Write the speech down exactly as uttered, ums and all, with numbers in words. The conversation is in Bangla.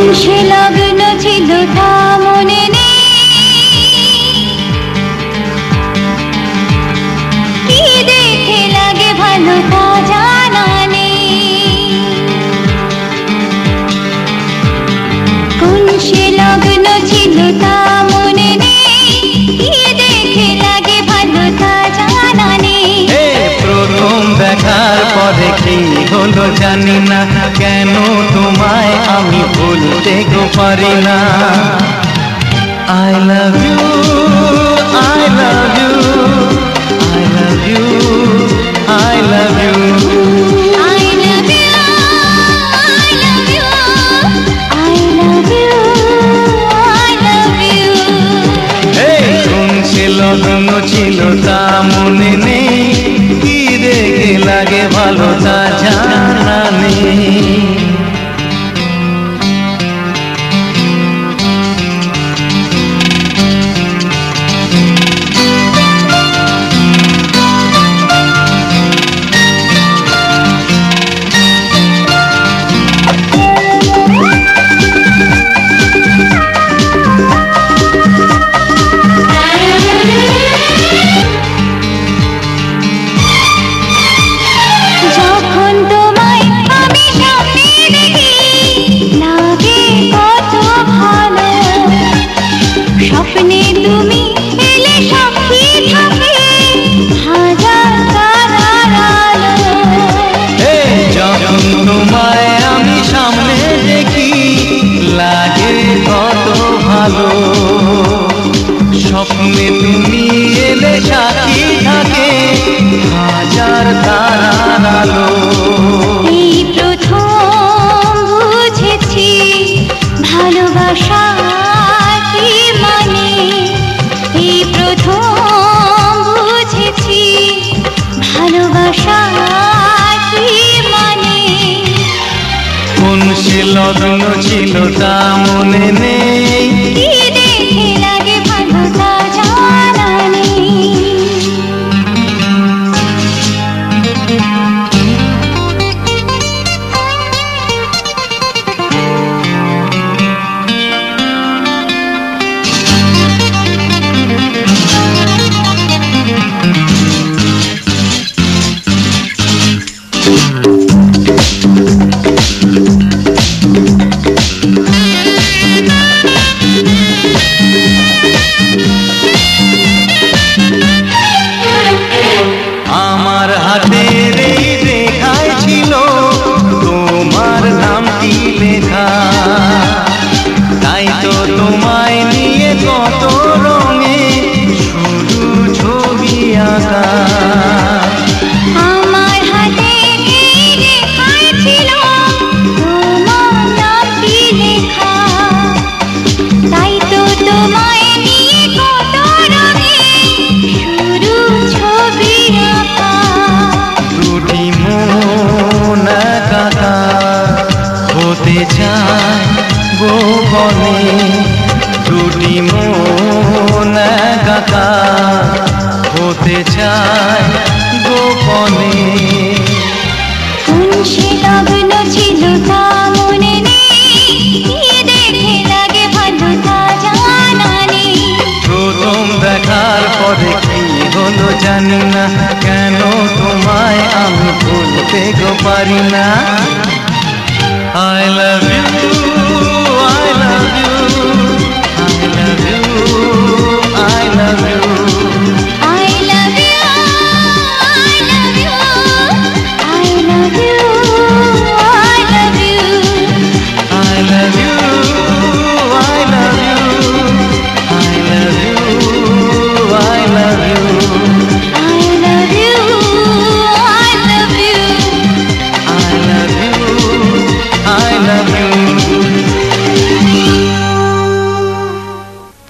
সে লগ্ন ছিল তা মনে নেই, কি দেখে লাগে ভালো তা জানা নেই। কোন সে লগ্ন ছিল তা মনে নেই, কি দেখে লাগে ভালো তা জানা নেই। প্রথম দেখার পরে কি হলো জানি না, কেন তোমায় আমি ভুলতে গো পারি না। I love you, I love you, I love you, I love you, I love you, I love you, I love you, I love you. এই কোন সে লগ্ন ছিল তা মনে নেই, কি দেখে লাগে ভালো তা জানা নেই। স্বপ্নে তুমি এলে সাক্ষী থাকে হাজার তারার আলো। যখন তোমায় আমি সামনে দেখি লাগে কত ভালো, স্বপ্নে তুমি এলে সাক্ষী থাকে হাজার তারার আলো। এই প্রথম বুঝেছি ভালোবাসা কি মানে, এই প্রথম বুঝেছি ভালোবাসা কি মানে। কোন সে লগ্ন ছিল তা মনে নেই, কি দেখে লাগে ভালো তা জানা নেই। আমার হাতের এই রেখায় ছিল তোমার নামটি লেখা, তাই তো তোমায় নিয়ে কত রঙে শুধু ছবি আঁকা। আমার হাতে এই রেখায় ছিল তোমার নামটি লেখা, তাই তো তোমায় নিয়ে কত রঙে শুরু ছবি আঁকা। দুটি মন একাকা হতে চায় গোপনে, দুটি মন একাকা হতে চায় গোপনে। কোন সে লগ্ন ছিল তা মনে নেই, কি দেখে লাগে ভালো তা জানা নেই। প্রথম দেখার পরে কি হলো জানি না, কেন তোমায় আমি ভুলতে গো পারি না। I love you, I love you, I love you, I love you, I love you, I love you, I love you, I love you, I love you, I love you, I love you, I love you, I love you, I love you, I love you, I love you.